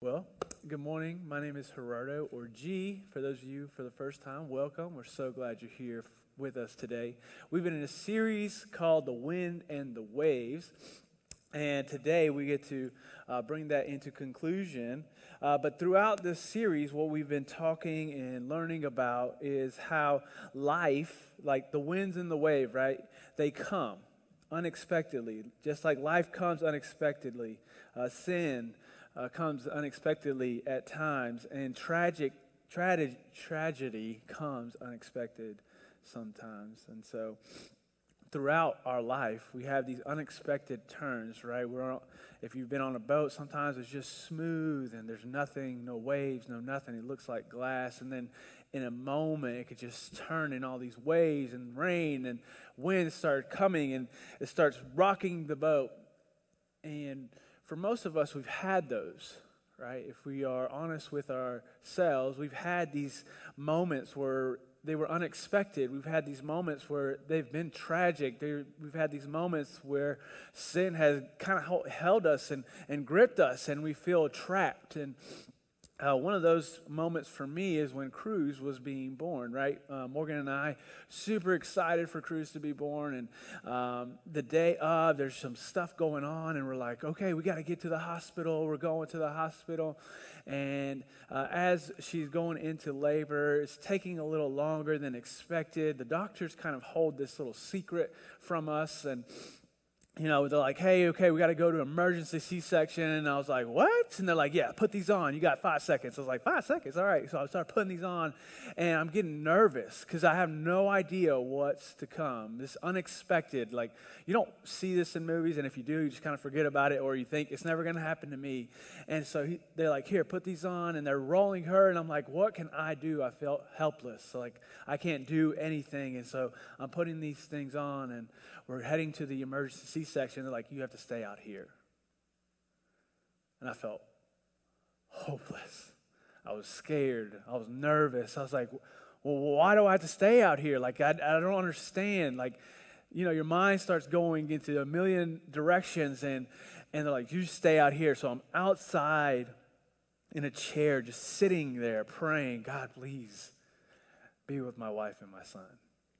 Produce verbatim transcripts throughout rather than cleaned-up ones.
Well, good morning. My name is Gerardo, or G. For those of you for the first time, welcome. We're so glad you're here f- with us today. We've been in a series called The Wind and the Waves, and today we get to uh, bring that into conclusion. Uh, but throughout this series, what we've been talking and learning about is how life, like the winds and the wave, right, they come unexpectedly. Just like life comes unexpectedly, uh, sin Uh, comes unexpectedly at times, and tragic trage- tragedy comes unexpected sometimes. And so, throughout our life, we have these unexpected turns. Right? We're on, if you've been on a boat, sometimes it's just smooth and there's nothing, no waves, no nothing. It looks like glass, and then in a moment, it could just turn in all these waves and rain and wind start coming, and it starts rocking the boat. And for most of us, we've had those, right? If we are honest with ourselves, we've had these moments where they were unexpected. We've had these moments where they've been tragic. They're, we've had these moments where sin has kind of held us and, and gripped us, and we feel trapped. And Uh, one of those moments for me is when Cruz was being born, right? Uh, Morgan and I, super excited for Cruz to be born. And um, the day of, there's some stuff going on, and we're like, okay, we got to get to the hospital. We're going to the hospital. And uh, as she's going into labor, it's taking a little longer than expected. The doctors kind of hold this little secret from us, and you know, they're like, hey, okay, we got to go to emergency C-section. And I was like, what? And they're like, yeah, put these on. You got five seconds. I was like, five seconds? All right. So I started putting these on, and I'm getting nervous because I have no idea what's to come. This unexpected, like, you don't see this in movies, and if you do, you just kind of forget about it, or you think it's never going to happen to me. And so he, they're like, here, put these on, and they're rolling her, and I'm like, what can I do? I felt helpless. So, like, I can't do anything. And so I'm putting these things on, and we're heading to the emergency C-section. They're like, you have to stay out here. And I felt hopeless. I was scared. I was nervous. I was like, well, why do I have to stay out here? Like, I, I don't understand. Like, you know, your mind starts going into a million directions, and, and they're like, you stay out here. So I'm outside in a chair, just sitting there praying, God, please be with my wife and my son.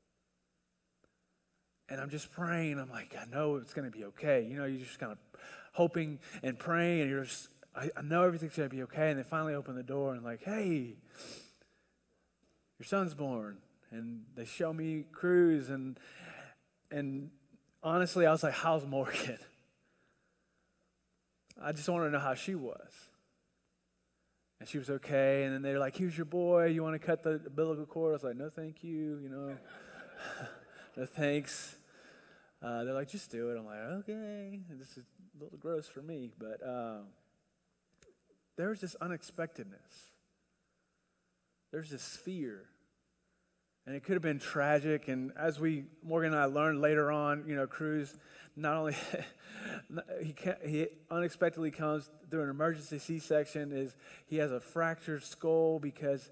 And I'm just praying. I'm like, I know it's going to be okay. You know, you're just kind of hoping and praying, and you're just, I, I know everything's going to be okay. And they finally open the door and like, hey, your son's born. And they show me Cruz, and and honestly, I was like, how's Morgan? I just wanted to know how she was. And she was okay. And then they're like, here's your boy. You want to cut the umbilical cord? I was like, no, thank you. You know, no thanks. Uh, they're like, just do it. I'm like, okay. This is a little gross for me, but uh, there's this unexpectedness. There's this fear. And it could have been tragic. And as we, Morgan and I learned later on, you know, Cruz, not only, he, can't, he unexpectedly comes through an emergency C-section, is he has a fractured skull because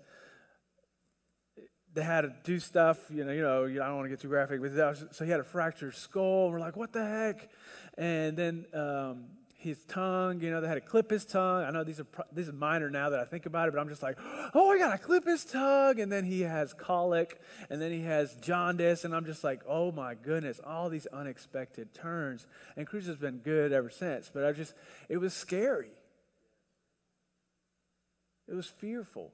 they had to do stuff, you know, you know, I don't want to get too graphic, but was, so he had a fractured skull. We're like, what the heck? And then um, his tongue, you know, they had to clip his tongue. I know these are this is minor now that I think about it, but I'm just like, oh, I got to clip his tongue. And then he has colic, and then he has jaundice, and I'm just like, oh my goodness, all these unexpected turns. And Cruz has been good ever since, but I just, it was scary. It was fearful.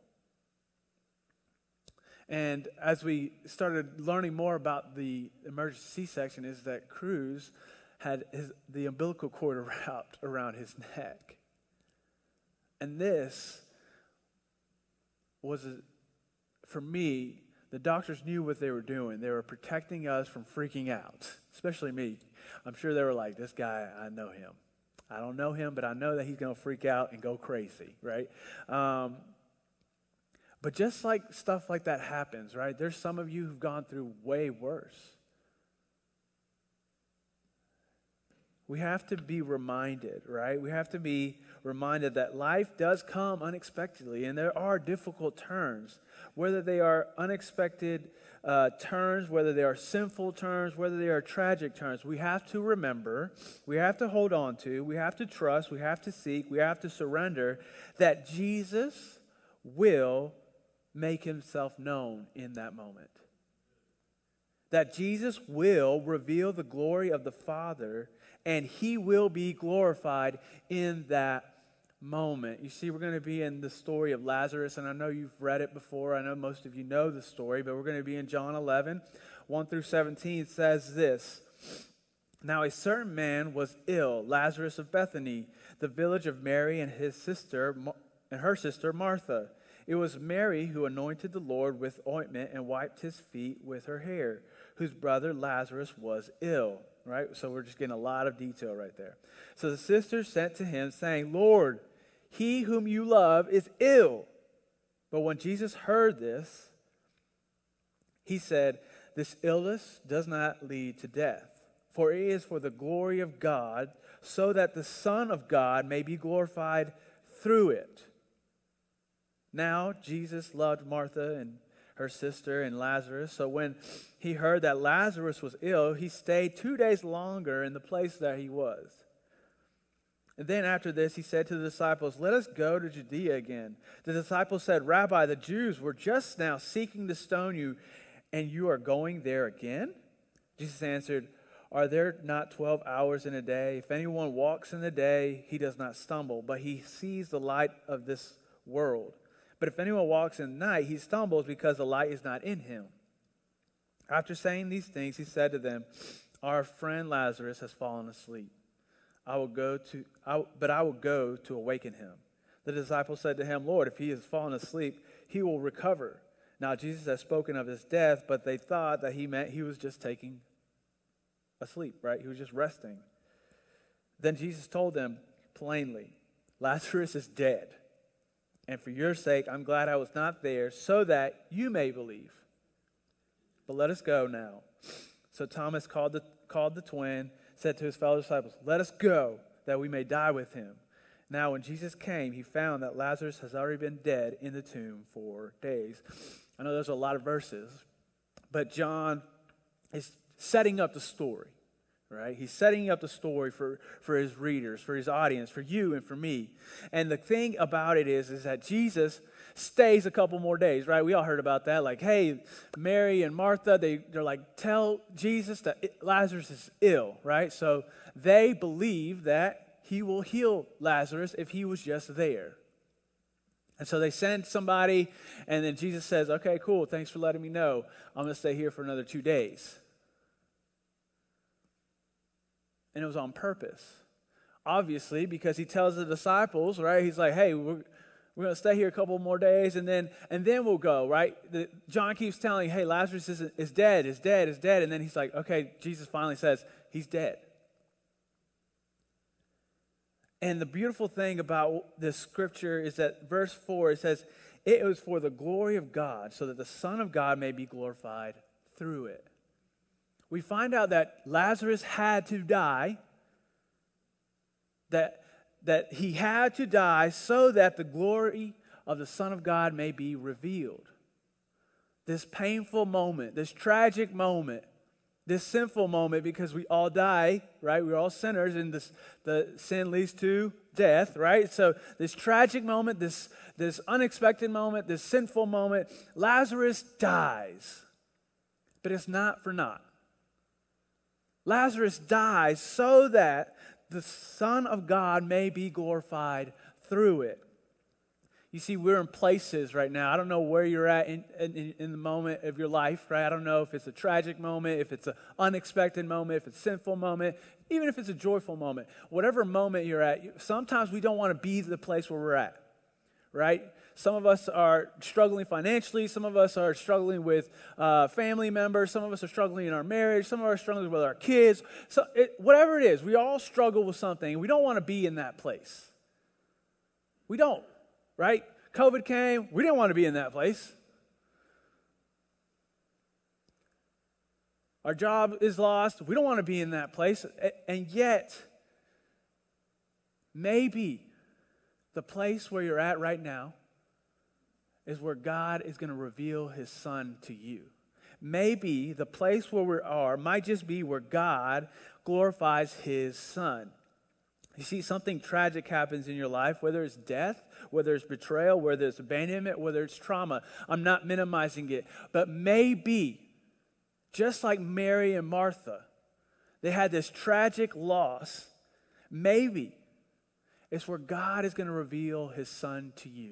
And as we started learning more about the emergency C-section, is that Cruz had his, the umbilical cord wrapped around his neck. And this was, a, for me, the doctors knew what they were doing. They were protecting us from freaking out, especially me. I'm sure they were like, this guy, I know him. I don't know him, but I know that he's going to freak out and go crazy, right? Um, But just like stuff like that happens, right? There's some of you who've gone through way worse. we have to be reminded, right? We have to be reminded that life does come unexpectedly, and there are difficult turns, whether they are unexpected uh, turns, whether they are sinful turns, whether they are tragic turns. We have to remember, we have to hold on to, we have to trust, we have to seek, we have to surrender that Jesus will make himself known in that moment. That Jesus will reveal the glory of the Father, and he will be glorified in that moment. You see, we're going to be in the story of Lazarus, and I know you've read it before. I know most of you know the story, but we're going to be in John eleven, one through seventeen. It says this: Now a certain man was ill, Lazarus of Bethany, the village of Mary and his sister and her sister Martha. It was Mary who anointed the Lord with ointment and wiped his feet with her hair, whose brother Lazarus was ill. Right? So we're just getting a lot of detail right there. So the sisters sent to him, saying, Lord, he whom you love is ill. But when Jesus heard this, he said, This illness does not lead to death, for it is for the glory of God, so that the Son of God may be glorified through it. Now Jesus loved Martha and her sister and Lazarus. So when he heard that Lazarus was ill, he stayed two days longer in the place that he was. And then after this, he said to the disciples, Let us go to Judea again. The disciples said, Rabbi, the Jews were just now seeking to stone you, and you are going there again? Jesus answered, Are there not twelve hours in a day? If anyone walks in the day, he does not stumble, but he sees the light of this world. But if anyone walks in the night, he stumbles because the light is not in him. After saying these things, he said to them, Our friend Lazarus has fallen asleep. I will go to, I, but I will go to awaken him. The disciples said to him, Lord, if he has fallen asleep, he will recover. Now Jesus has spoken of his death, but they thought that he meant he was just taking asleep, right? He was just resting. Then Jesus told them plainly, Lazarus is dead. And for your sake, I'm glad I was not there, so that you may believe. But let us go now. So Thomas called the, called the twin, said to his fellow disciples, Let us go, that we may die with him. Now when Jesus came, he found that Lazarus has already been dead in the tomb for days. I know there's a lot of verses, but John is setting up the story. Right? He's setting up the story for, for his readers, for his audience, for you and for me. And the thing about it is, is that Jesus stays a couple more days, right? We all heard about that. Like, hey, Mary and Martha, they, they're like, tell Jesus that Lazarus is ill, right? So they believe that he will heal Lazarus if he was just there. And so they send somebody, and then Jesus says, okay, cool, thanks for letting me know. I'm going to stay here for another two days. And it was on purpose. Obviously, because he tells the disciples, right? He's like, hey, we're, we're going to stay here a couple more days, and then and then we'll go, right? The, John keeps telling, hey, Lazarus is, is dead, is dead, is dead. And then he's like, okay, Jesus finally says, he's dead. And the beautiful thing about this scripture is that verse four, it says, it was for the glory of God, so that the Son of God may be glorified through it. We find out that Lazarus had to die, that, that he had to die so that the glory of the Son of God may be revealed. This painful moment, this tragic moment, this sinful moment, because we all die, right? We're all sinners, and this, the sin leads to death, right? So this tragic moment, this, this unexpected moment, this sinful moment, Lazarus dies. But it's not for naught. Lazarus dies so that the Son of God may be glorified through it. You see, we're in places right now. I don't know where you're at in, in, in the moment of your life, right? I don't know if it's a tragic moment, if it's an unexpected moment, if it's a sinful moment, even if it's a joyful moment. Whatever moment you're at, sometimes we don't want to be the place where we're at, right? Some of us are struggling financially. Some of us are struggling with uh, family members. Some of us are struggling in our marriage. Some of us are struggling with our kids. So it, whatever it is, we all struggle with something. We don't want to be in that place. We don't, right? COVID came. We didn't want to be in that place. Our job is lost. We don't want to be in that place. And yet, maybe the place where you're at right now is where God is going to reveal his Son to you. Maybe the place where we are might just be where God glorifies his Son. You see, something tragic happens in your life, whether it's death, whether it's betrayal, whether it's abandonment, whether it's trauma. I'm not minimizing it. But maybe, just like Mary and Martha, they had this tragic loss. Maybe it's where God is going to reveal his Son to you.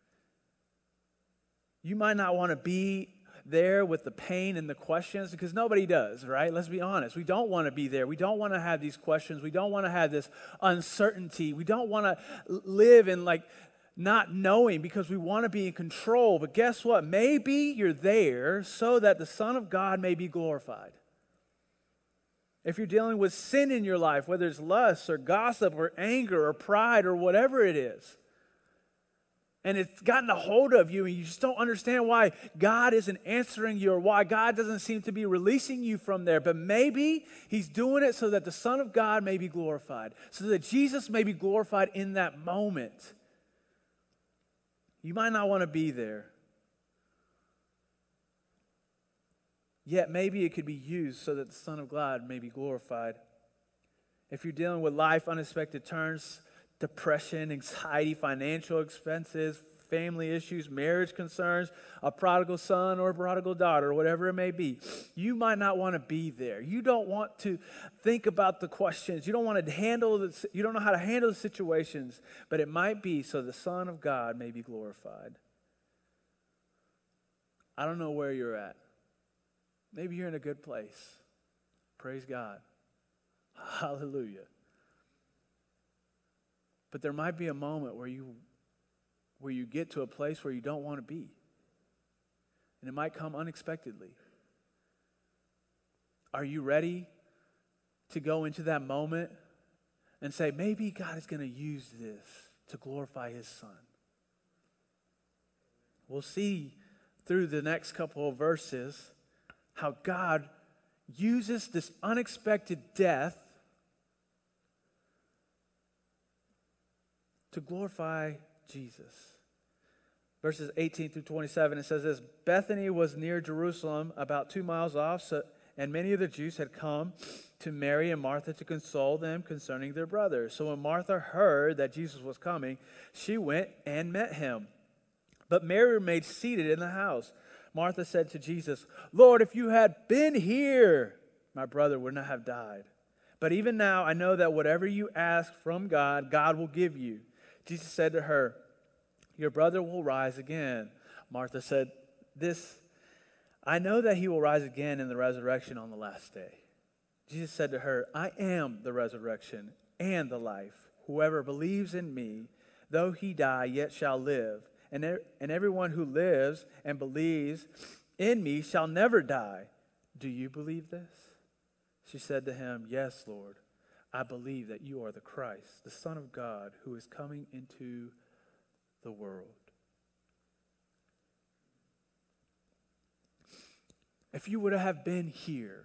You might not want to be there with the pain and the questions, because nobody does, right? Let's be honest. We don't want to be there. We don't want to have these questions. We don't want to have this uncertainty. We don't want to live in like not knowing, because we want to be in control. But guess what? Maybe you're there so that the Son of God may be glorified. If you're dealing with sin in your life, whether it's lust or gossip or anger or pride or whatever it is, and it's gotten a hold of you and you just don't understand why God isn't answering you or why God doesn't seem to be releasing you from there. But maybe he's doing it so that the Son of God may be glorified, so that Jesus may be glorified in that moment. You might not want to be there. Yet maybe it could be used so that the Son of God may be glorified. If you're dealing with life, unexpected turns, depression, anxiety, financial expenses, family issues, marriage concerns, a prodigal son or a prodigal daughter, whatever it may be, you might not want to be there. You don't want to think about the questions. You don't want to handle the, you don't know how to handle the situations, but it might be so the Son of God may be glorified. I don't know where you're at. Maybe you're in a good place. Praise God. Hallelujah. But there might be a moment where you where you get to a place where you don't want to be. And it might come unexpectedly. Are you ready to go into that moment and say, maybe God is going to use this to glorify his Son? We'll see through the next couple of verses how God uses this unexpected death to glorify Jesus. Verses eighteen through twenty-seven, it says this: Bethany was near Jerusalem, about two miles off, so, and many of the Jews had come to Mary and Martha to console them concerning their brother. So when Martha heard that Jesus was coming, she went and met him. But Mary remained seated in the house. Martha said to Jesus, Lord, if you had been here, my brother would not have died. But even now I know that whatever you ask from God, God will give you. Jesus said to her, your brother will rise again. Martha said, this, I know that he will rise again in the resurrection on the last day. Jesus said to her, I am the resurrection and the life. Whoever believes in me, though he die, yet shall live. And, er- and everyone who lives and believes in me shall never die. Do you believe this? She said to him, yes, Lord. I believe that you are the Christ, the Son of God, who is coming into the world. If you would have been here,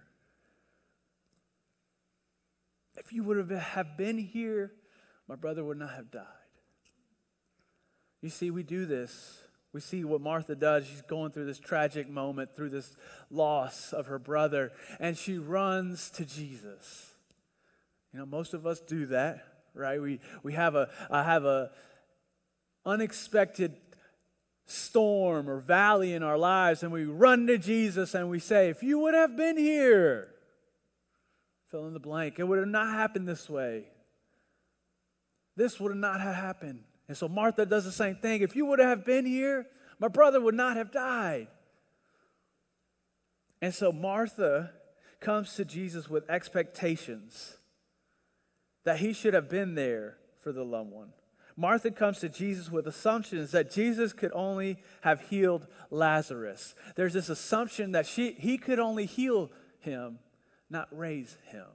if you would have been here, my brother would not have died. You see, we do this. We see what Martha does. She's going through this tragic moment, through this loss of her brother, and she runs to Jesus. You know, most of us do that, right? We we have a I have a unexpected storm or valley in our lives, and we run to Jesus and we say, if you would have been here, fill in the blank, it would have not happened this way. This would not have happened. And so Martha does the same thing. If you would have been here, my brother would not have died. And so Martha comes to Jesus with expectations that he should have been there for the loved one. Martha comes to Jesus with assumptions that Jesus could only have healed Lazarus. There's this assumption that she, he could only heal him, not raise him.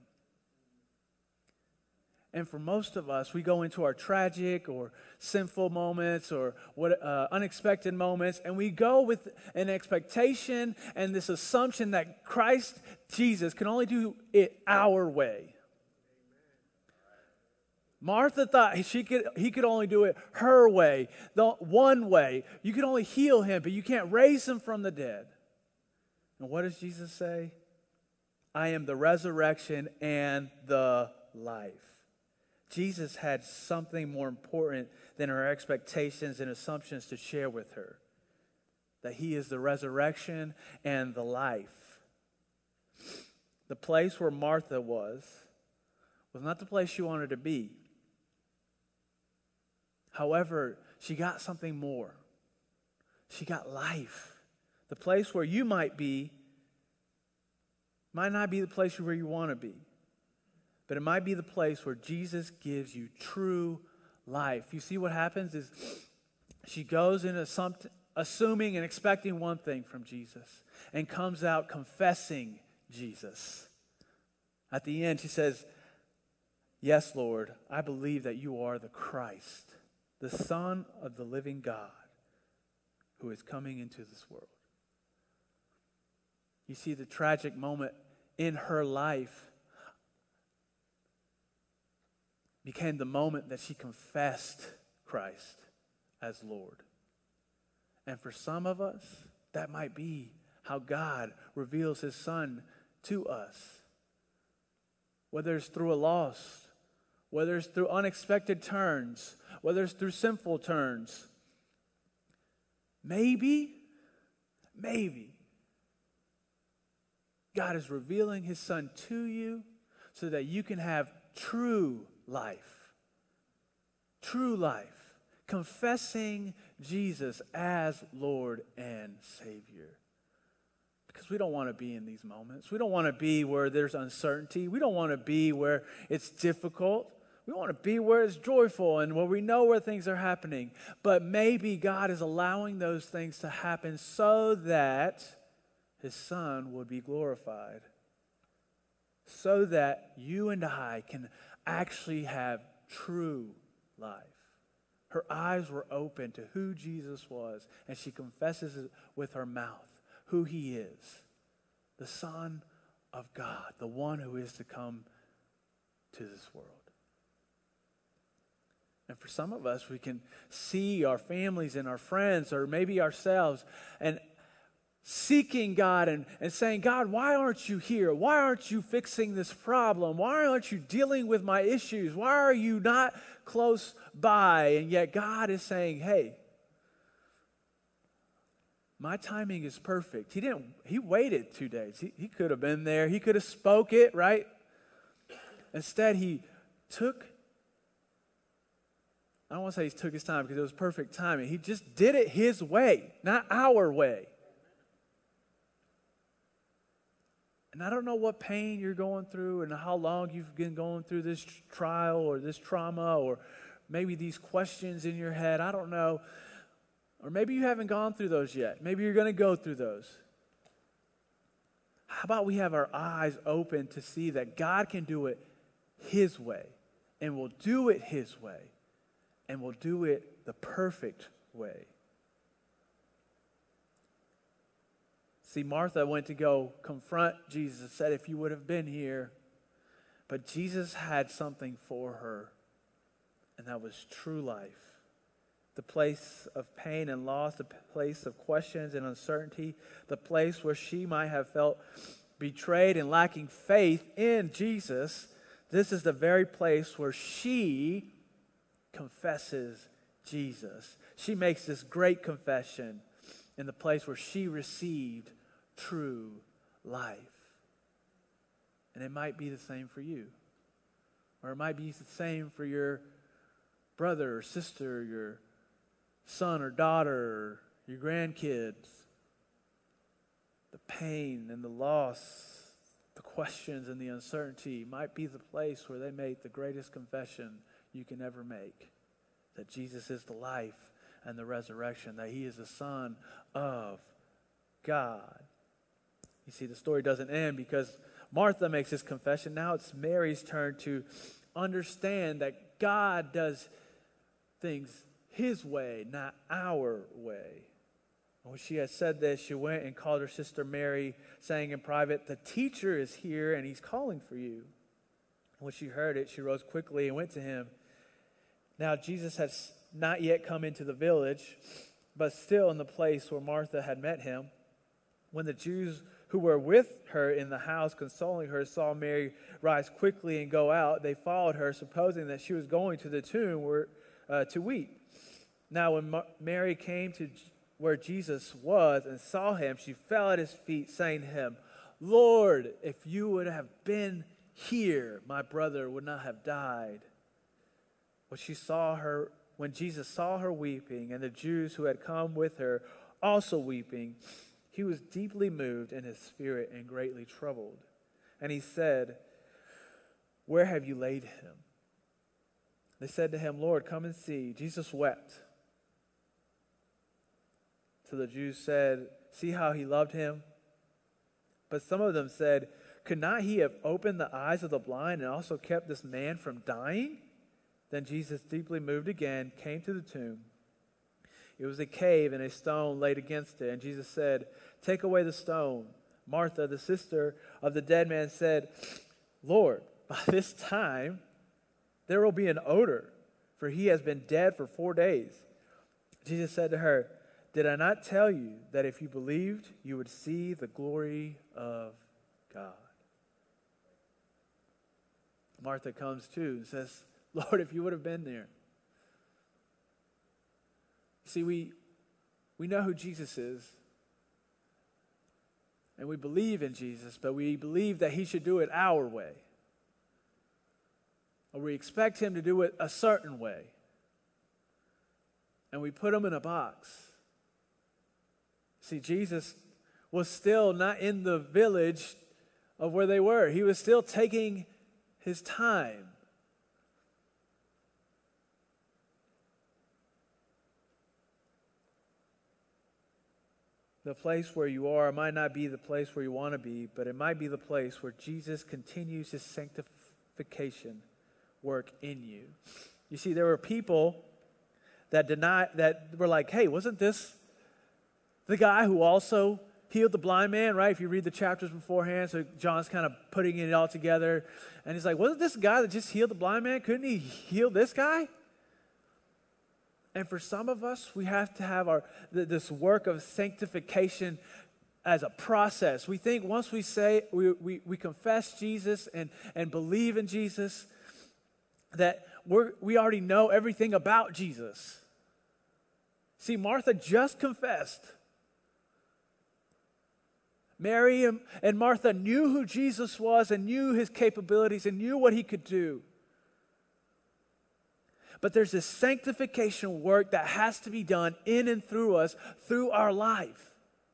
And for most of us, we go into our tragic or sinful moments or what uh, unexpected moments, and we go with an expectation and this assumption that Christ Jesus can only do it our way. Martha thought she could, he could only do it her way, the one way. You can only heal him, but you can't raise him from the dead. And what does Jesus say? I am the resurrection and the life. Jesus had something more important than her expectations and assumptions to share with her. That he is the resurrection and the life. The place where Martha was, was not the place she wanted to be. However, she got something more. She got life. The place where you might be might not be the place where you want to be. But it might be the place where Jesus gives you true life. You see what happens is she goes in assuming and expecting one thing from Jesus and comes out confessing Jesus. At the end, she says, yes, Lord, I believe that you are the Christ, the Son of the living God who is coming into this world. You see, the tragic moment in her life became the moment that she confessed Christ as Lord. And for some of us, that might be how God reveals his Son to us. Whether it's through a loss, whether it's through unexpected turns, whether it's through sinful turns. Maybe, maybe, God is revealing his Son to you so that you can have true life. True life. Confessing Jesus as Lord and Savior. Because we don't want to be in these moments. We don't want to be where there's uncertainty. We don't want to be where it's difficult. We want to be where it's joyful and where we know where things are happening. But maybe God is allowing those things to happen so that his Son would be glorified. So that you and I can actually have true life. Her eyes were open to who Jesus was, and she confesses it with her mouth who he is. The Son of God, the one who is to come to this world. And for some of us, we can see our families and our friends, or maybe ourselves, and seeking God and, and saying, God, why aren't you here? Why aren't you fixing this problem? Why aren't you dealing with my issues? Why are you not close by? And yet God is saying, hey, my timing is perfect. He didn't, he waited two days. He, he could have been there. He could have spoke it, right? Instead, he took, I don't want to say he took his time because it was perfect timing. He just did it his way, not our way. And I don't know what pain you're going through and how long you've been going through this trial or this trauma or maybe these questions in your head. I don't know. Or maybe you haven't gone through those yet. Maybe you're going to go through those. How about we have our eyes open to see that God can do it his way, and will do it his way, and will do it the perfect way. See, Martha went to go confront Jesus and said, if you would have been here. But Jesus had something for her, and that was true life. The place of pain and loss, the place of questions and uncertainty, the place where she might have felt betrayed and lacking faith in Jesus. This is the very place where she confesses Jesus. She makes this great confession in the place where she received true life. And it might be the same for you. Or it might be the same for your brother or sister, your son or daughter, or your grandkids. The pain and the loss, the questions and the uncertainty might be the place where they make the greatest confession you can ever make. That Jesus is the life and the resurrection, that he is the Son of God. You see, the story doesn't end because Martha makes this confession. Now it's Mary's turn to understand that God does things his way, not our way. When she had said this, she went and called her sister Mary, saying in private, the teacher is here and he's calling for you. And when she heard it, she rose quickly and went to him. Now Jesus had not yet come into the village, but still in the place where Martha had met him. When the Jews who were with her in the house consoling her saw Mary rise quickly and go out, they followed her, supposing that she was going to the tomb where, uh, to weep. Now when Ma- Mary came to where Jesus was and saw him, she fell at his feet, saying to him, "Lord, if you would have been here, my brother would not have died." When she saw her, when Jesus saw her weeping, and the Jews who had come with her also weeping, he was deeply moved in his spirit and greatly troubled. And he said, "Where have you laid him?" They said to him, "Lord, come and see." Jesus wept. So the Jews said, "See how he loved him?" But some of them said, "Could not he have opened the eyes of the blind and also kept this man from dying?" Then Jesus, deeply moved again, came to the tomb. It was a cave, and a stone laid against it. And Jesus said, "Take away the stone." Martha, the sister of the dead man, said, "Lord, by this time there will be an odor, for he has been dead for four days." Jesus said to her, "Did I not tell you that if you believed, you would see the glory of God?" Martha comes too and says, "Lord, if you would have been there." See, we, we know who Jesus is, and we believe in Jesus, but we believe that he should do it our way. Or we expect him to do it a certain way. And we put him in a box. See, Jesus was still not in the village of where they were. He was still taking his time. The place where you are might not be the place where you want to be, but it might be the place where Jesus continues his sanctification work in you. You see, there were people that deny that were like, "Hey, wasn't this the guy who also healed the blind man?" Right? If you read the chapters beforehand, so John's kind of putting it all together, and he's like, "Wasn't this guy that just healed the blind man? Couldn't he heal this guy?" And for some of us, we have to have our this work of sanctification as a process. We think once we say, we, we, we confess Jesus and, and believe in Jesus, that we're, we already know everything about Jesus. See, Martha just confessed. Mary and Martha knew who Jesus was and knew his capabilities and knew what he could do. But there's this sanctification work that has to be done in and through us, through our life.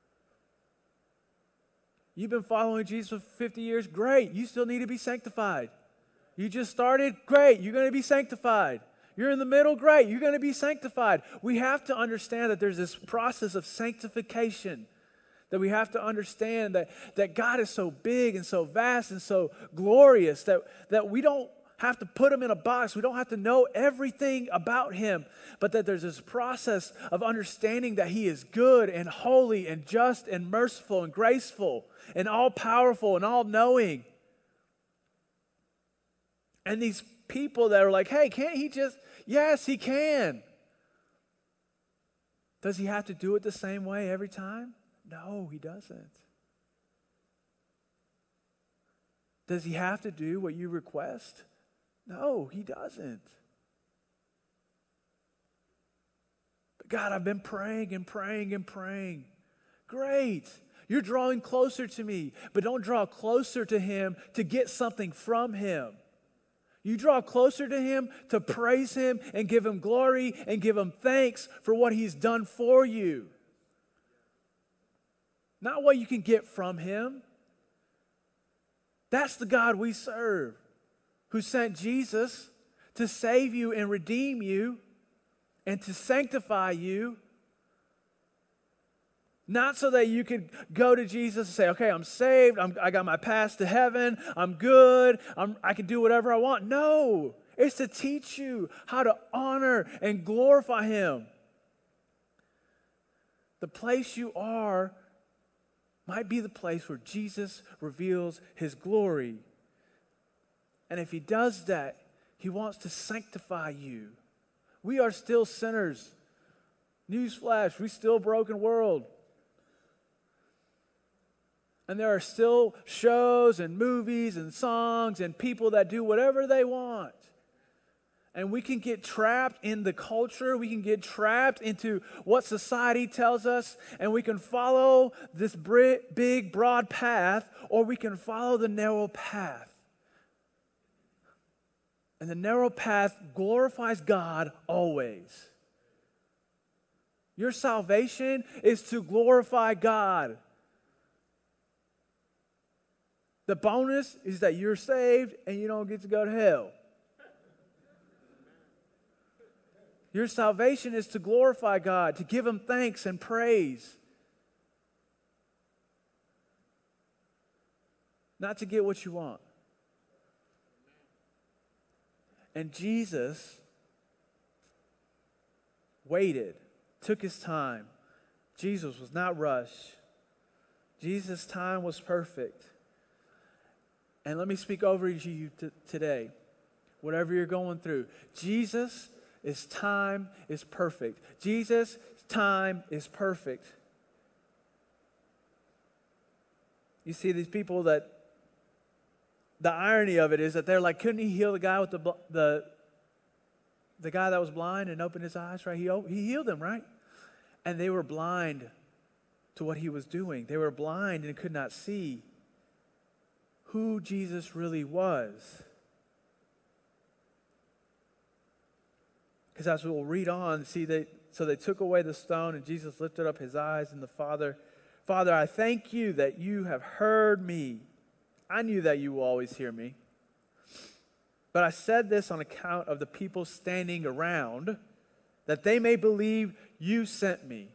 You've been following Jesus for fifty years? Great. You still need to be sanctified. You just started? Great. You're going to be sanctified. You're in the middle? Great. You're going to be sanctified. We have to understand that there's this process of sanctification. That we have to understand that, that God is so big and so vast and so glorious that, that we don't have to put him in a box. We don't have to know everything about him, but that there's this process of understanding that he is good and holy and just and merciful and graceful and all-powerful and all-knowing. And these people that are like, "Hey, can't he just..." Yes, he can. Does he have to do it the same way every time? No, he doesn't. Does he have to do what you request? No, he doesn't. But God, I've been praying and praying and praying. Great. You're drawing closer to me, but don't draw closer to him to get something from him. You draw closer to him to praise him and give him glory and give him thanks for what he's done for you. Not what you can get from him. That's the God we serve, who sent Jesus to save you and redeem you and to sanctify you. Not so that you could go to Jesus and say, "Okay, I'm saved, I'm, I got my pass to heaven, I'm good, I'm, I can do whatever I want." No, it's to teach you how to honor and glorify him. The place you are might be the place where Jesus reveals his glory. And if he does that, he wants to sanctify you. We are still sinners. Newsflash, we still broken world. And there are still shows and movies and songs and people that do whatever they want. And we can get trapped in the culture. We can get trapped into what society tells us. And we can follow this big, broad path, or we can follow the narrow path. And the narrow path glorifies God always. Your salvation is to glorify God. The bonus is that you're saved and you don't get to go to hell. Your salvation is to glorify God, to give Him thanks and praise. Not to get what you want. And Jesus waited, took His time. Jesus was not rushed. Jesus' time was perfect. And let me speak over to you t- today. Whatever you're going through, Jesus' time is perfect. Jesus' time is perfect. You see these people that, the irony of it is that they're like, couldn't He heal the guy with the the, the guy that was blind and opened his eyes, right? He, he healed him, right? And they were blind to what He was doing. They were blind and could not see who Jesus really was. Because as we'll read on, see, they, so they took away the stone, and Jesus lifted up His eyes, and the Father, Father, I thank You that You have heard me. I knew that You will always hear me. But I said this on account of the people standing around, that they may believe You sent me.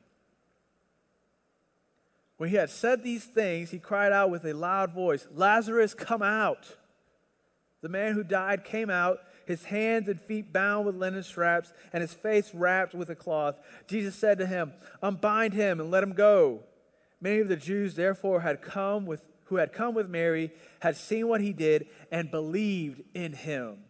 When He had said these things, He cried out with a loud voice, Lazarus, come out. The man who died came out, his hands and feet bound with linen straps, and his face wrapped with a cloth. Jesus said to him, unbind him and let him go. Many of the Jews therefore had come with, who had come with Mary, had seen what He did, and believed in Him.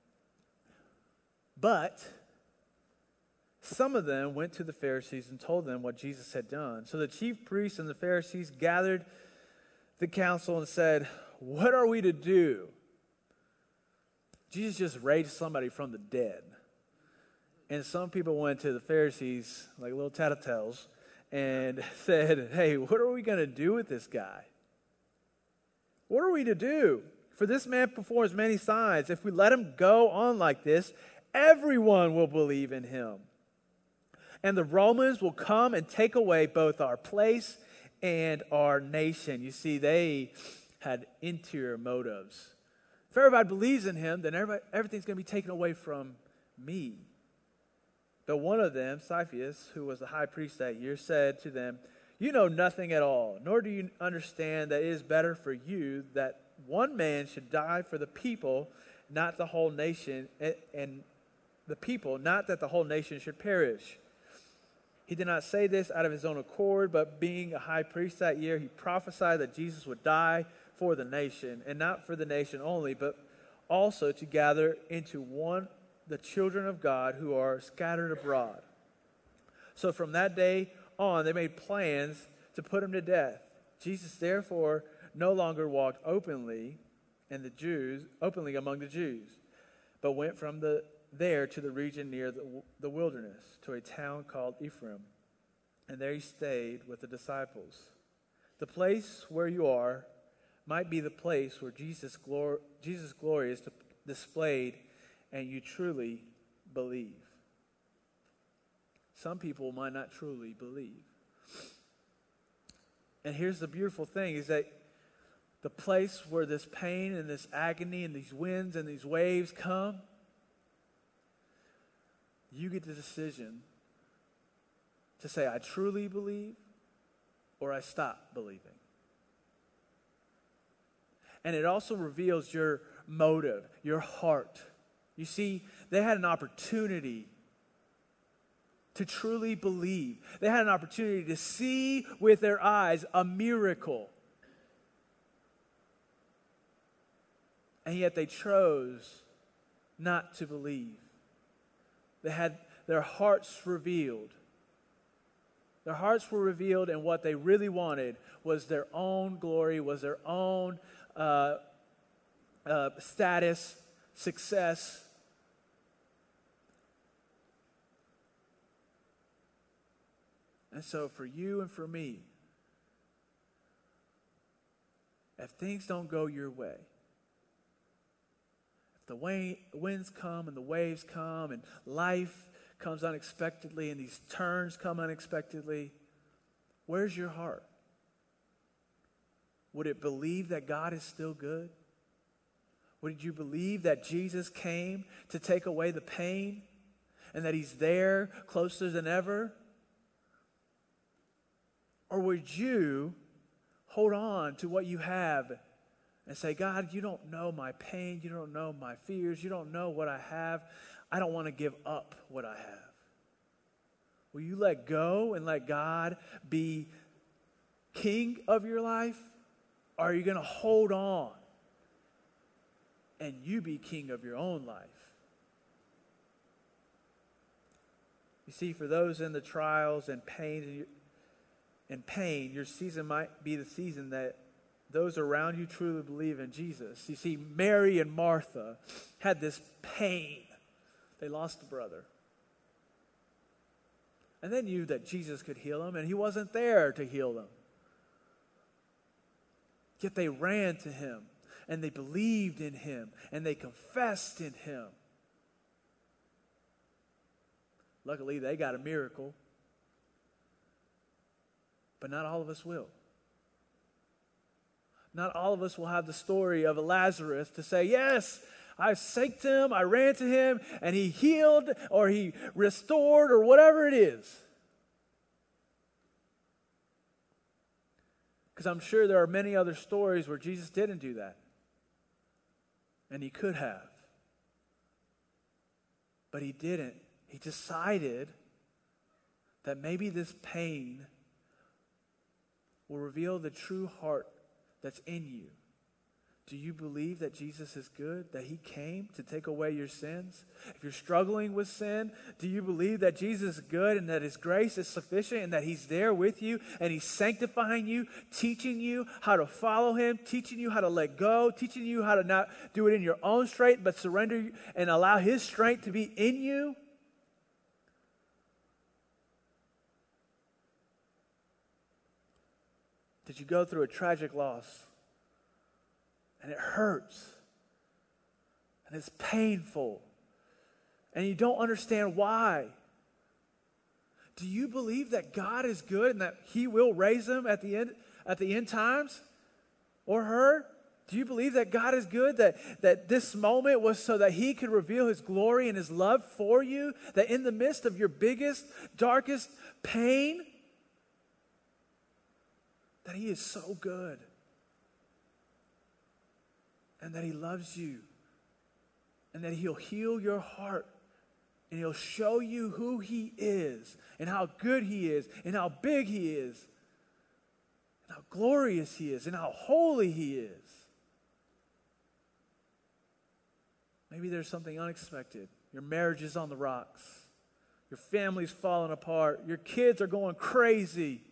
But some of them went to the Pharisees and told them what Jesus had done. So the chief priests and the Pharisees gathered the council and said, what are we to do? Jesus just raised somebody from the dead. And some people went to the Pharisees, like little tattletales, and said, hey, what are we going to do with this guy? What are we to do? For this man performs many signs. If we let him go on like this, everyone will believe in him. And the Romans will come and take away both our place and our nation. You see, they had interior motives. If everybody believes in Him, then everything's going to be taken away from me. But one of them, Caiaphas, who was the high priest that year, said to them, you know nothing at all, nor do you understand that it is better for you that one man should die for the people, not the whole nation, and the people, not that the whole nation should perish. He did not say this out of His own accord, but being a high priest that year, He prophesied that Jesus would die for the nation, and not for the nation only, but also to gather into one the children of God who are scattered abroad. So from that day on, they made plans to put Him to death. Jesus therefore no longer walked openly and the Jews openly among the Jews, but went from the there to the region near the, the wilderness, to a town called Ephraim. And there He stayed with the disciples. The place where you are might be the place where Jesus' glory, Jesus' glory is displayed and you truly believe. Some people might not truly believe. And here's the beautiful thing is that the place where this pain and this agony and these winds and these waves come, you get the decision to say, I truly believe, or I stop believing. And it also reveals your motive, your heart. You see, they had an opportunity to truly believe. They had an opportunity to see with their eyes a miracle. And yet they chose not to believe. They had their hearts revealed. Their hearts were revealed, and what they really wanted was their own glory, was their own uh, uh, status, success. And so for you and for me, if things don't go your way, if the way, winds come and the waves come and life comes unexpectedly and these turns come unexpectedly, where's your heart? Would it believe that God is still good? Would you believe that Jesus came to take away the pain and that he's there closer than ever? Or would you hold on to what you have and say, God, you don't know my pain. You don't know my fears. You don't know what I have. I don't want to give up what I have. Will you let go and let God be king of your life? Or are you going to hold on and you be king of your own life? You see, for those in the trials and pain, and pain, your season might be the season that those around you truly believe in Jesus. You see, Mary and Martha had this pain. They lost a brother. And they knew that Jesus could heal them, and he wasn't there to heal them. Yet they ran to him, and they believed in him, and they confessed in him. Luckily, they got a miracle. But not all of us will. Not all of us will have the story of Lazarus to say, yes, I saked him, I ran to him, and he healed, or he restored, or whatever it is. Because I'm sure there are many other stories where Jesus didn't do that. And he could have. But he didn't. He decided that maybe this pain will reveal the true heart that's in you. Do you believe that Jesus is good, that he came to take away your sins? If you're struggling with sin, do you believe that Jesus is good and that his grace is sufficient and that he's there with you and he's sanctifying you, teaching you how to follow him, teaching you how to let go, teaching you how to not do it in your own strength but surrender and allow his strength to be in you? Did you go through a tragic loss? And it hurts. And it's painful. And you don't understand why. Do you believe that God is good and that he will raise them at the end, at the end times? Or her? Do you believe that God is good, that, that this moment was so that he could reveal his glory and his love for you? That in the midst of your biggest, darkest pain, that he is so good and that he loves you and that he'll heal your heart and he'll show you who he is and how good he is and how big he is and how glorious he is and how holy he is. Maybe there's something unexpected. Your marriage is on the rocks. Your family's falling apart. Your kids are going crazy.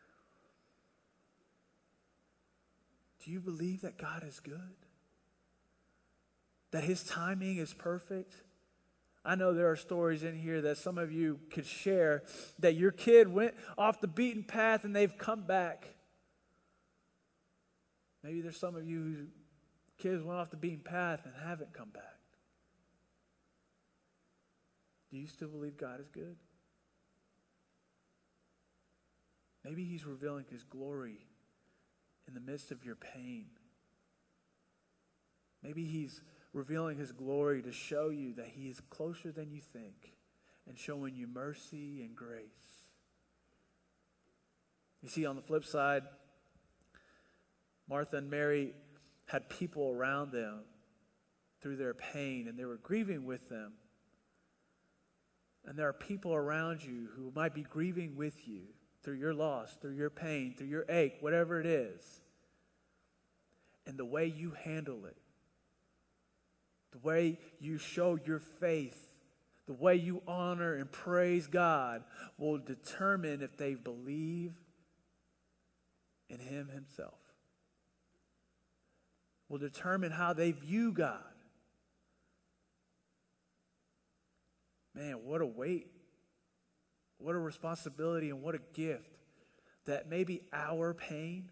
Do you believe that God is good? That his timing is perfect? I know there are stories in here that some of you could share that your kid went off the beaten path and they've come back. Maybe there's some of you whose kids went off the beaten path and haven't come back. Do you still believe God is good? Maybe he's revealing his glory in the midst of your pain. Maybe he's revealing his glory to show you that he is closer than you think and showing you mercy and grace. You see, on the flip side, Martha and Mary had people around them through their pain, and they were grieving with them. And there are people around you who might be grieving with you through your loss, through your pain, through your ache, whatever it is. And the way you handle it, the way you show your faith, the way you honor and praise God will determine if they believe in him himself. Will determine how they view God. Man, what a weight. What a responsibility and what a gift that maybe our pain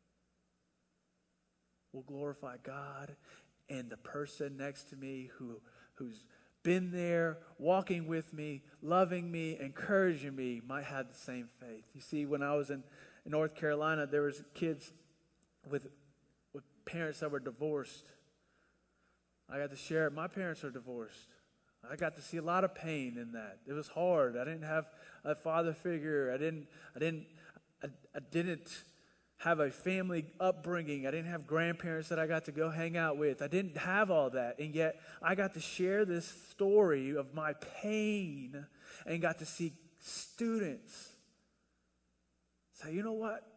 will glorify God, and the person next to me who, who's been there, walking with me, loving me, encouraging me, might have the same faith. You see, when I was in, in North Carolina, there was kids with, with parents that were divorced. I got to share it. My parents are divorced. I got to see a lot of pain in that. It was hard. I didn't have a father figure. I didn't, I didn't, I, I didn't have a family upbringing. I didn't have grandparents that I got to go hang out with. I didn't have all that. And yet I got to share this story of my pain and got to see students say, you know what?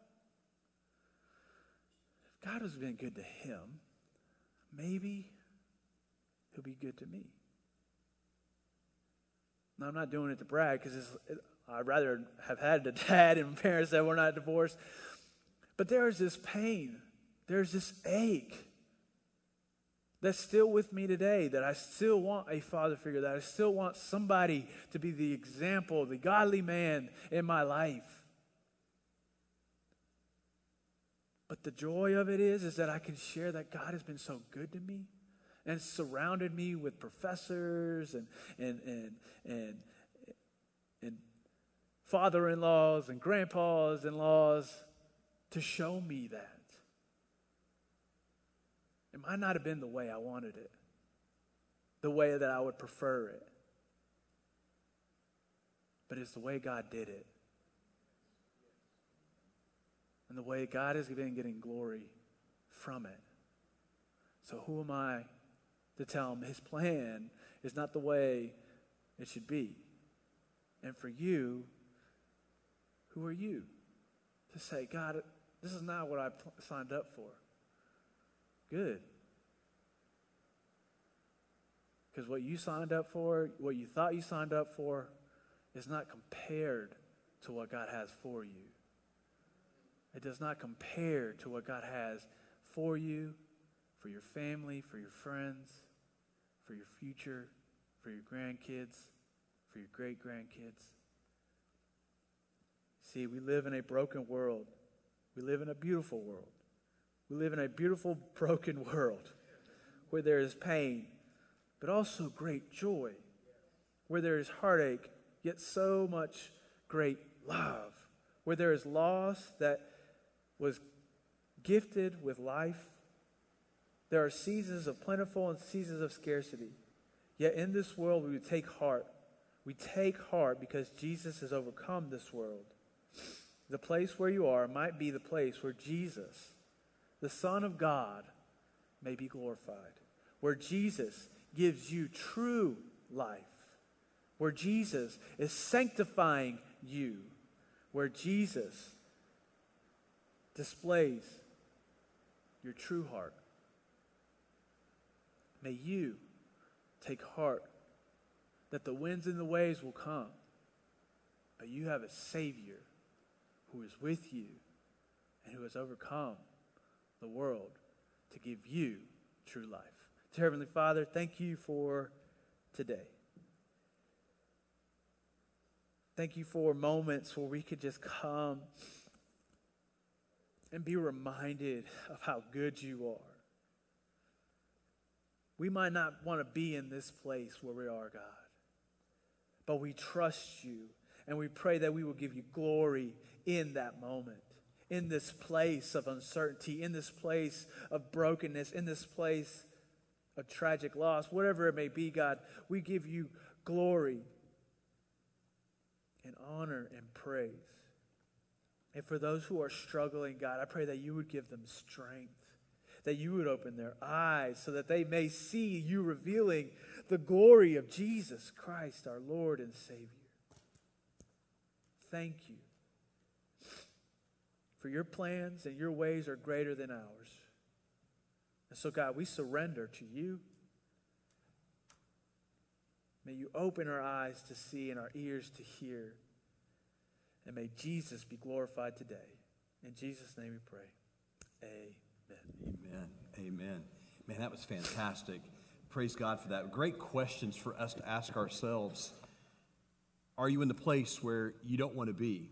If God has been good to him, maybe he'll be good to me. Now, I'm not doing it to brag because it, I'd rather have had a dad and parents that were not divorced. But there is this pain, there's this ache that's still with me today, that I still want a father figure, that I still want somebody to be the example, the godly man in my life. But the joy of it is, is that I can share that God has been so good to me and surrounded me with professors and and and and, and father-in-laws and grandpas-in-laws to show me that. It might not have been the way I wanted it, the way that I would prefer it, but it's the way God did it. And the way God has been getting glory from it. So who am I to tell him his plan is not the way it should be? And for you, who are you to say, God, this is not what I pl- signed up for? Good. Because what you signed up for, what you thought you signed up for, is not compared to what God has for you. It does not compare to what God has for you, for your family, for your friends, for your future, for your grandkids, for your great-grandkids. See, we live in a broken world. We live in a beautiful world. We live in a beautiful, broken world where there is pain, but also great joy, where there is heartache, yet so much great love, where there is loss that was gifted with life. There are seasons of plentiful and seasons of scarcity. Yet in this world we would take heart. We take heart because Jesus has overcome this world. The place where you are might be the place where Jesus, the Son of God, may be glorified. Where Jesus gives you true life. Where Jesus is sanctifying you. Where Jesus displays your true heart. May you take heart that the winds and the waves will come, but you have a Savior who is with you and who has overcome the world to give you true life. Dear Heavenly Father, thank you for today. Thank you for moments where we could just come and be reminded of how good you are. We might not want to be in this place where we are, God, but we trust you, and we pray that we will give you glory in that moment, in this place of uncertainty, in this place of brokenness, in this place of tragic loss, whatever it may be, God. We give you glory and honor and praise. And for those who are struggling, God, I pray that you would give them strength, that you would open their eyes so that they may see you revealing the glory of Jesus Christ, our Lord and Savior. Thank you. For your plans and your ways are greater than ours. And so, God, we surrender to you. May you open our eyes to see and our ears to hear. And may Jesus be glorified today. In Jesus' name we pray. Amen. Amen. Amen. Man, that was fantastic. Praise God for that. Great questions for us to ask ourselves. Are you in the place where you don't want to be?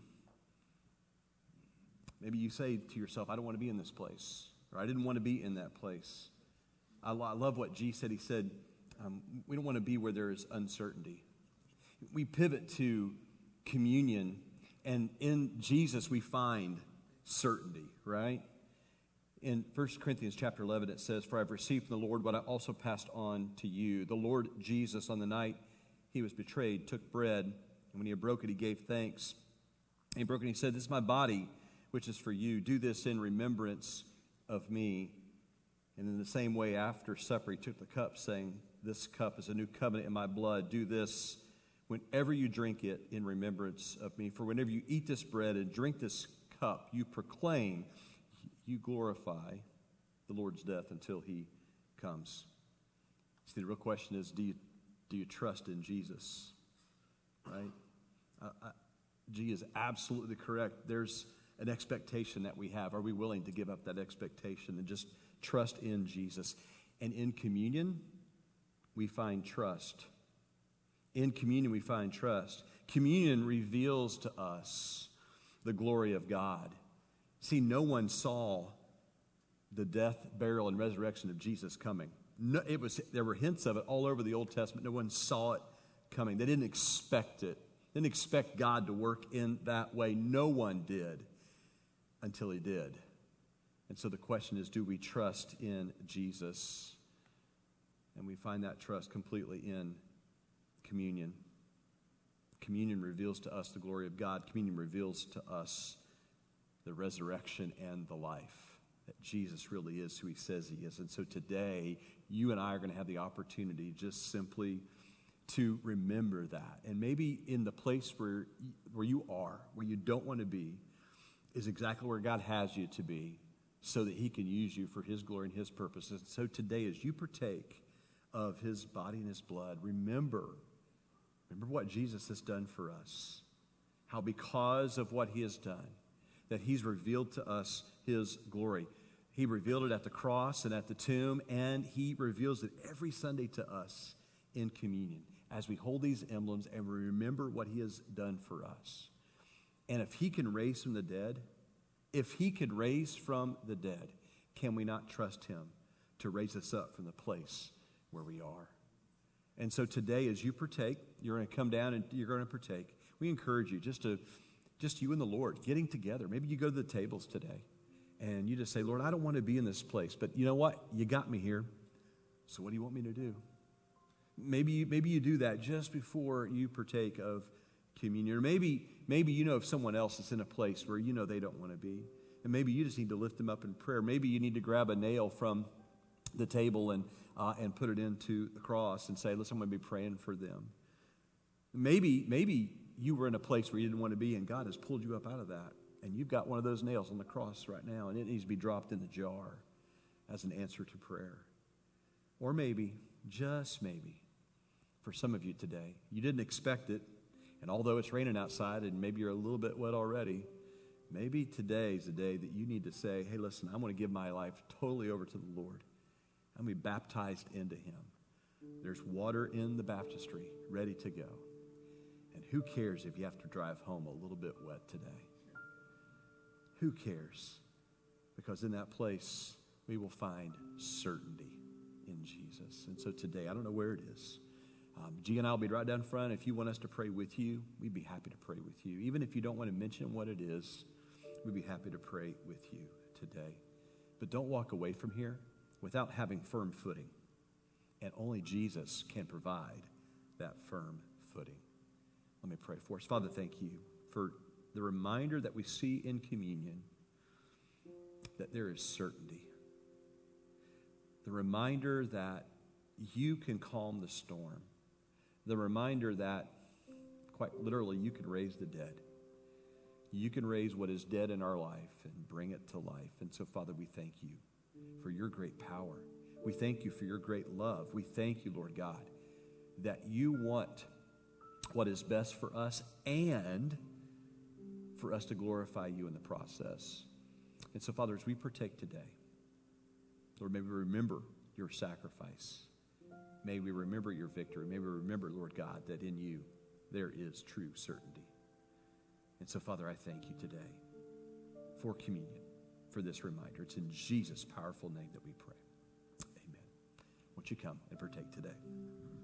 Maybe you say to yourself, I don't want to be in this place, or I didn't want to be in that place. I, lo- I love what G said. He said, um, we don't want to be where there is uncertainty. We pivot to communion, and in Jesus we find certainty, right? In First Corinthians chapter eleven, it says, For I have received from the Lord what I also passed on to you. The Lord Jesus, on the night he was betrayed, took bread, and when he had broken it, he gave thanks. And he broke it, and he said, This is my body, which is for you. Do this in remembrance of me. And in the same way, after supper, he took the cup, saying, This cup is a new covenant in my blood. Do this whenever you drink it in remembrance of me. For whenever you eat this bread and drink this cup, you proclaim, you glorify the Lord's death until he comes. See, the real question is, do you, do you trust in Jesus? Right? Uh, I, G is absolutely correct. There's an expectation that we have. Are we willing to give up that expectation and just trust in Jesus? And in communion, we find trust. In communion, we find trust. Communion reveals to us the glory of God. See, no one saw the death, burial, and resurrection of Jesus coming. No, it was, there were hints of it all over the Old Testament. No one saw it coming. They didn't expect it. They didn't expect God to work in that way. No one did until he did. And so the question is, do we trust in Jesus? And we find that trust completely in communion. Communion reveals to us the glory of God. Communion reveals to us the resurrection and the life, that Jesus really is who he says he is. And so today, you and I are going to have the opportunity just simply to remember that. And maybe in the place where, where you are, where you don't want to be, is exactly where God has you to be, so that he can use you for his glory and his purposes. So today, as you partake of his body and his blood, remember, remember what Jesus has done for us. How because of what he has done, that he's revealed to us his glory. He revealed it at the cross and at the tomb, and he reveals it every Sunday to us in communion as we hold these emblems and we remember what he has done for us. And if he can raise from the dead, if he could raise from the dead, can we not trust him to raise us up from the place where we are? And so today, as you partake, you're going to come down and you're going to partake. We encourage you just to Just you and the Lord getting together. Maybe you go to the tables today and you just say, Lord, I don't want to be in this place, but you know what? You got me here. So what do you want me to do? Maybe you, maybe you do that just before you partake of communion. Or maybe, maybe you know of someone else that's in a place where you know they don't want to be. And maybe you just need to lift them up in prayer. Maybe you need to grab a nail from the table and, uh, and put it into the cross and say, listen, I'm going to be praying for them. Maybe, maybe you were in a place where you didn't want to be, and God has pulled you up out of that. And you've got one of those nails on the cross right now, and it needs to be dropped in the jar as an answer to prayer. Or maybe, just maybe, for some of you today, you didn't expect it, and although it's raining outside and maybe you're a little bit wet already, maybe today's the day that you need to say, hey, listen, I want to give my life totally over to the Lord. I'm going to be baptized into him. There's water in the baptistry ready to go. And who cares if you have to drive home a little bit wet today? Who cares? Because in that place, we will find certainty in Jesus. And so today, I don't know where it is. Um, G and I will be right down front. If you want us to pray with you, we'd be happy to pray with you. Even if you don't want to mention what it is, we'd be happy to pray with you today. But don't walk away from here without having firm footing. And only Jesus can provide that firm footing. Let me pray for us. Father, thank you for the reminder that we see in communion that there is certainty. The reminder that you can calm the storm. The reminder that, quite literally, you can raise the dead. You can raise what is dead in our life and bring it to life. And so, Father, we thank you for your great power. We thank you for your great love. We thank you, Lord God, that you want what is best for us and for us to glorify you in the process. And so, Father, as we partake today, Lord, may we remember your sacrifice. May we remember your victory. May we remember, Lord God, that in you there is true certainty. And so, Father, I thank you today for communion, for this reminder. It's in Jesus' powerful name that we pray. Amen. Won't you come and partake today?